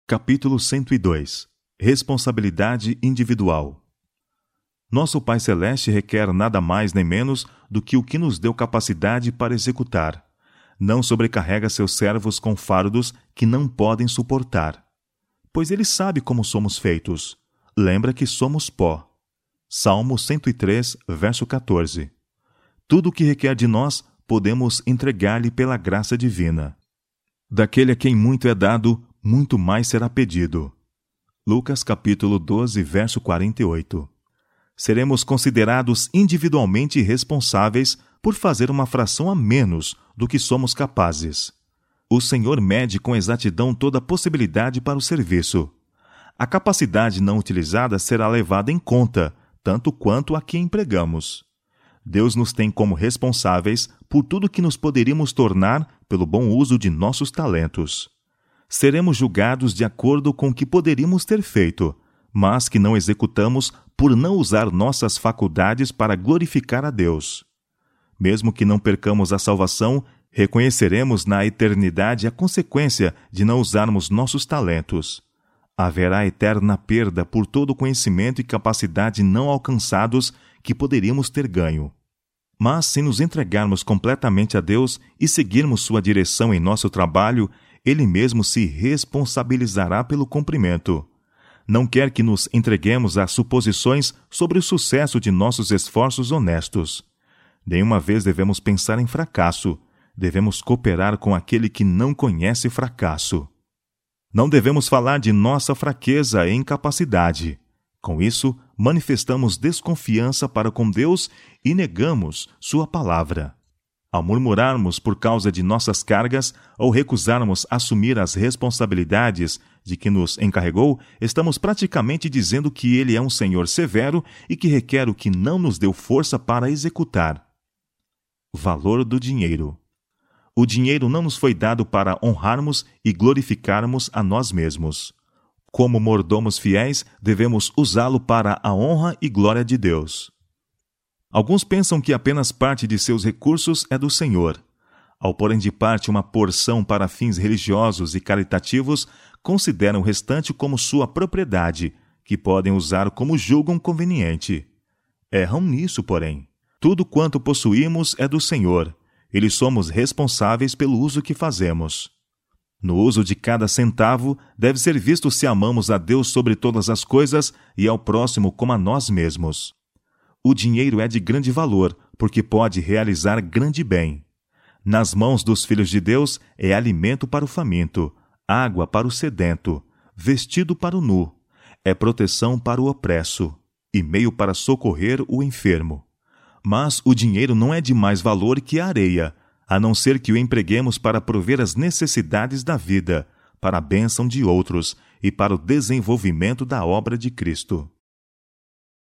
Capítulo 102 – Responsabilidade individual. Nosso Pai Celeste requer nada mais nem menos do que o que nos deu capacidade para executar. Não sobrecarrega seus servos com fardos que não podem suportar. Pois Ele sabe como somos feitos. Lembra que somos pó. Salmo 103, verso 14. Tudo o que requer de nós, podemos entregar-lhe pela graça divina. Daquele a quem muito é dado, muito mais será pedido. Lucas capítulo 12, verso 48. Seremos considerados individualmente responsáveis por fazer uma fração a menos do que somos capazes. O Senhor mede com exatidão toda a possibilidade para o serviço. A capacidade não utilizada será levada em conta, tanto quanto a que empregamos. Deus nos tem como responsáveis por tudo que nos poderíamos tornar pelo bom uso de nossos talentos. Seremos julgados de acordo com o que poderíamos ter feito, mas que não executamos por não usar nossas faculdades para glorificar a Deus. Mesmo que não percamos a salvação, reconheceremos na eternidade a consequência de não usarmos nossos talentos. Haverá eterna perda por todo o conhecimento e capacidade não alcançados que poderíamos ter ganho. Mas, se nos entregarmos completamente a Deus e seguirmos sua direção em nosso trabalho, Ele mesmo se responsabilizará pelo cumprimento. Não quer que nos entreguemos a suposições sobre o sucesso de nossos esforços honestos. Nenhuma vez devemos pensar em fracasso. Devemos cooperar com aquele que não conhece fracasso. Não devemos falar de nossa fraqueza e incapacidade. Com isso, manifestamos desconfiança para com Deus e negamos sua palavra. Ao murmurarmos por causa de nossas cargas ou recusarmos assumir as responsabilidades de que nos encarregou, estamos praticamente dizendo que Ele é um Senhor severo e que requer o que não nos deu força para executar. Valor do dinheiro. O dinheiro não nos foi dado para honrarmos e glorificarmos a nós mesmos. Como mordomos fiéis, devemos usá-lo para a honra e glória de Deus. Alguns pensam que apenas parte de seus recursos é do Senhor. Ao porem de parte uma porção para fins religiosos e caritativos, consideram o restante como sua propriedade, que podem usar como julgam conveniente. Erram nisso, porém. Tudo quanto possuímos é do Senhor. E lhe somos responsáveis pelo uso que fazemos. No uso de cada centavo, deve ser visto se amamos a Deus sobre todas as coisas e ao próximo como a nós mesmos. O dinheiro é de grande valor, porque pode realizar grande bem. Nas mãos dos filhos de Deus é alimento para o faminto, água para o sedento, vestido para o nu, é proteção para o opresso e meio para socorrer o enfermo. Mas o dinheiro não é de mais valor que a areia, a não ser que o empreguemos para prover as necessidades da vida, para a bênção de outros e para o desenvolvimento da obra de Cristo.